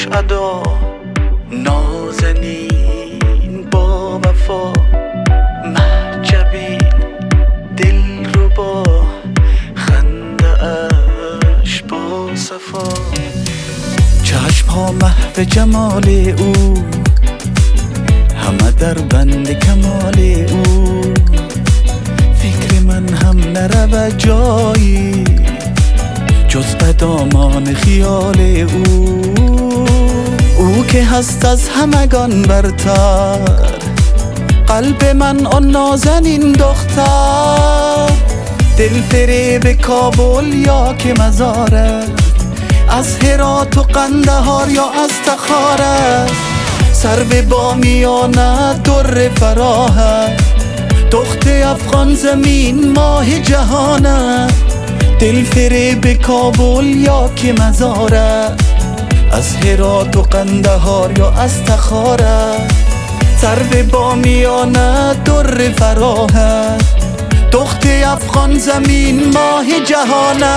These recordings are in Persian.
خوش ادا نازنین با وفا محجبین دل رو با خنده اش با صفا چشم ها محو جمال او همه در بند کمال او فکر من هم نرود جایی جز به دامان خیال او که هست از همگان برتر قلب من آن نازنین دختر دل فریب کابل یا که مزارت از هرات و قندهار یا از تخارت سرو بامیانه در فراحت دخت افغان زمین ماه جهانه دل فریب کابل یا که مزارت از هرات و قندهار یا از تخارت سرو بامیانه در فراحت دخت افغان زمین ماه جهانه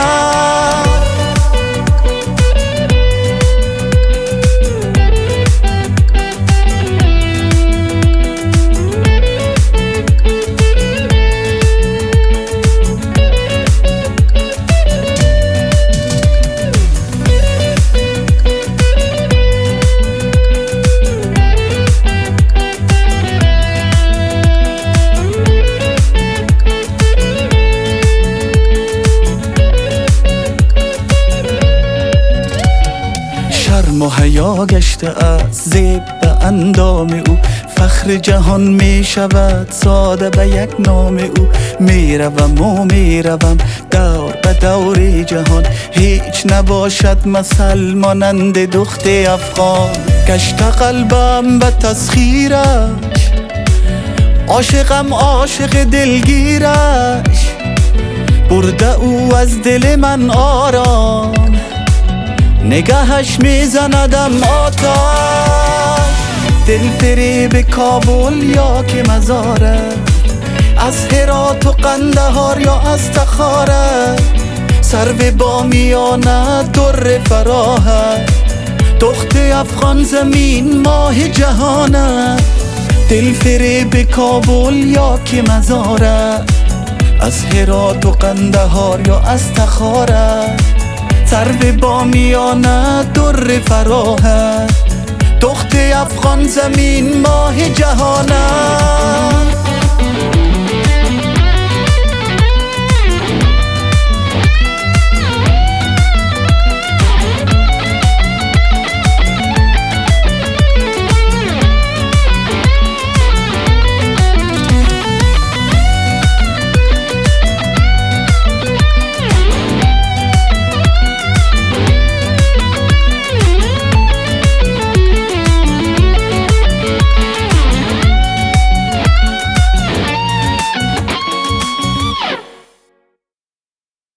و حیا گشته از زیب به اندام او فخر جهان می شود ساده به یک نام او می روم و می روم دور به دور جهان هیچ نباشد مثل مانند دخت افغان گشت قلبم به تسخیرش عاشقم عاشق دلگیرش برده او از دل من آرام نگاهش میزندم آتش دل فریب کابل یا که مزارت از هرات و قندهار یا از تخارت سرو بامیانه در فراحت دخت افغان زمین ماه جهانه دل فریب کابل یا که مزارت از هرات و قندهار یا از تخارت سرو بامیانه در فراحت دخت افغان زمین ماه جهانه